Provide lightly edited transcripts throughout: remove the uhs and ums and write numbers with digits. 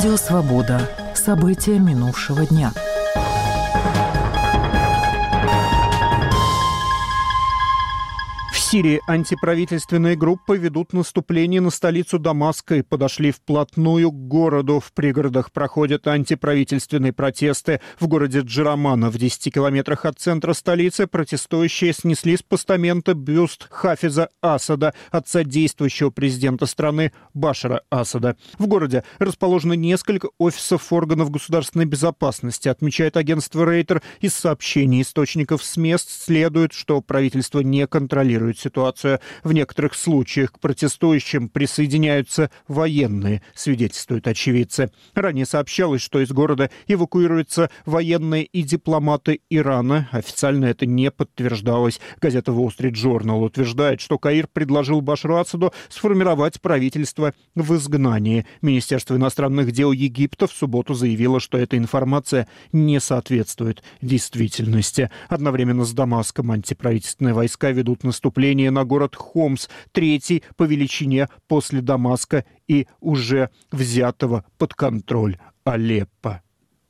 Радио «Свобода». События минувшего дня. В Сирии антиправительственные группы ведут наступление на столицу Дамаска и подошли вплотную к городу. В пригородах проходят антиправительственные протесты. В городе Джерамана, в 10 километрах от центра столицы, протестующие снесли с постамента бюст Хафиза Асада, отца действующего президента страны Башара Асада. В городе расположено несколько офисов органов государственной безопасности, отмечает агентство Рейтер. Из сообщений источников с мест следует, что правительство не контролирует ситуацию. В некоторых случаях к протестующим присоединяются военные, свидетельствуют очевидцы. Ранее сообщалось, что из города эвакуируются военные и дипломаты Ирана. Официально это не подтверждалось. Газета Wall Street Journal утверждает, что Каир предложил Башару Асаду сформировать правительство в изгнании. Министерство иностранных дел Египта в субботу заявило, что эта информация не соответствует действительности. Одновременно с Дамаском антиправительственные войска ведут наступление на город Хомс, третий по величине после Дамаска и уже взятого под контроль Алеппо.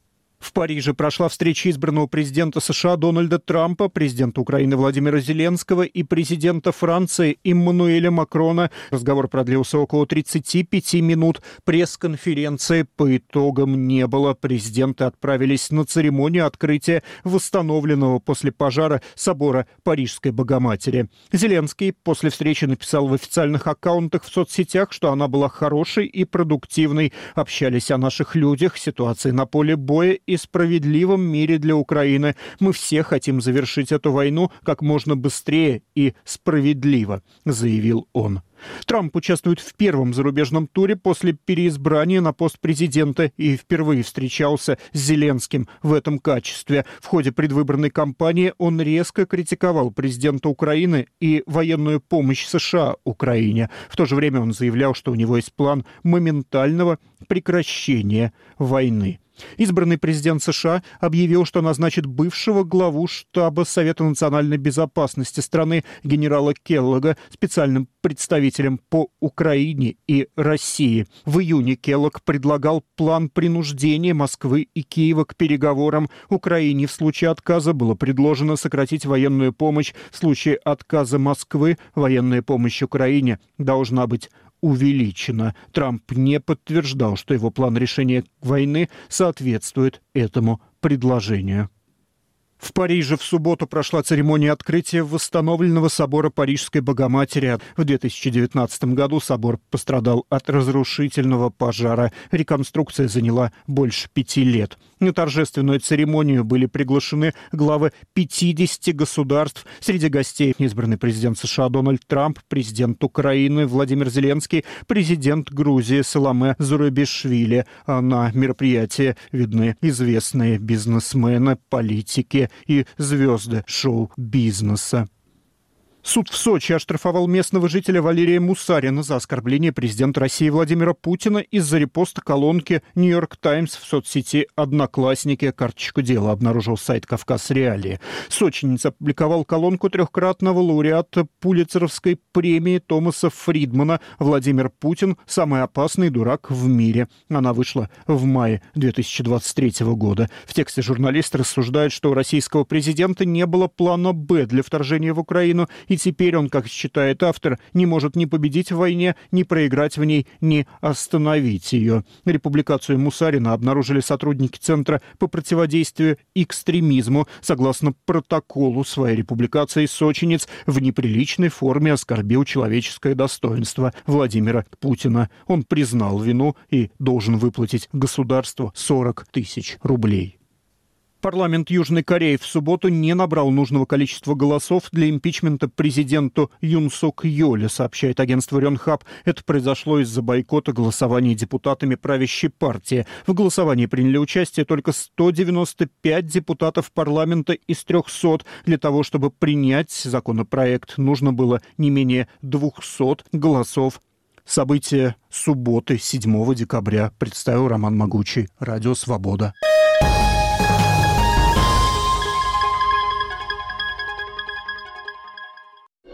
В Париже прошла встреча избранного президента США Дональда Трампа, президента Украины Владимира Зеленского и президента Франции Эммануэля Макрона. Разговор продлился около 35 минут. Пресс-конференции по итогам не было. Президенты отправились на церемонию открытия восстановленного после пожара собора Парижской Богоматери. Зеленский после встречи написал в официальных аккаунтах в соцсетях, что она была хорошей и продуктивной. Общались о наших людях, ситуации на поле боя и справедливом мире для Украины. Мы все хотим завершить эту войну как можно быстрее и справедливо, заявил он. Трамп участвует в первом зарубежном туре после переизбрания на пост президента и впервые встречался с Зеленским в этом качестве. В ходе предвыборной кампании он резко критиковал президента Украины и военную помощь США Украине. В то же время он заявлял, что у него есть план моментального прекращения войны. Избранный президент США объявил, что назначит бывшего главу штаба Совета национальной безопасности страны генерала Келлога специальным представителем по Украине и России. В июне Келлог предлагал план принуждения Москвы и Киева к переговорам. Украине в случае отказа было предложено сократить военную помощь. В случае отказа Москвы военная помощь Украине должна быть увеличена. Трамп не подтверждал, что его план решения войны соответствует этому предложению. В Париже в субботу прошла церемония открытия восстановленного собора Парижской Богоматери. В 2019 году собор пострадал от разрушительного пожара. Реконструкция заняла больше 5 лет. На торжественную церемонию были приглашены главы 50 государств. Среди гостей избранный президент США Дональд Трамп, президент Украины Владимир Зеленский, президент Грузии Саломе Зурабишвили. На мероприятии видны известные бизнесмены, политики и звезды шоу-бизнеса. Суд в Сочи оштрафовал местного жителя Валерия Мусарина за оскорбление президента России Владимира Путина из-за репоста колонки «Нью-Йорк Таймс» в соцсети «Одноклассники». Карточку дела обнаружил сайт «Кавказ Реалии». Сочинец опубликовал колонку трехкратного лауреата Пулитцеровской премии Томаса Фридмана «Владимир Путин – самый опасный дурак в мире». Она вышла в мае 2023 года. В тексте журналист рассуждает, что у российского президента не было плана «Б» для вторжения в Украину, и теперь он, как считает автор, не может ни победить в войне, ни проиграть в ней, ни остановить ее. Републикацию Мусарина обнаружили сотрудники Центра по противодействию экстремизму. Согласно протоколу своей републикации, сочинец в неприличной форме оскорбил человеческое достоинство Владимира Путина. Он признал вину и должен выплатить государству 40 тысяч рублей. Парламент Южной Кореи в субботу не набрал нужного количества голосов для импичмента президенту Юн Сок Йоля, сообщает агентство Рёнхап. Это произошло из-за бойкота голосования депутатами правящей партии. В голосовании приняли участие только 195 депутатов парламента из 300. Для того, чтобы принять законопроект, нужно было не менее 200 голосов. События субботы, 7 декабря, представил Роман Могучий. Радио «Свобода».